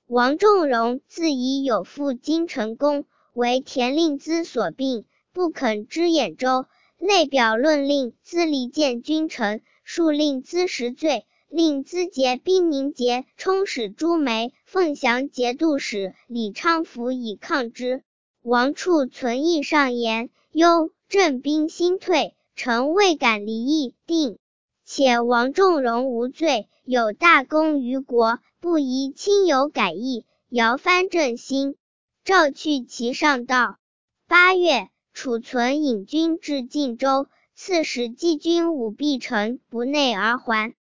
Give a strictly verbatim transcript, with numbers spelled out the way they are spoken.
王仲荣自以有负京城功，为田令孜所并，不肯知兖州，类表论令孜离间君臣，数令孜实罪，令孜节兵宁节充使朱梅、凤翔节度使李昌福以抗之。王处存意上言，忧镇兵心退，臣未敢离意，定。且王仲荣无罪，有大功于国，不宜亲友改易，摇翻朕心。诏去其上道。八月，储存引军至晋州，刺史季军武必城不内而还。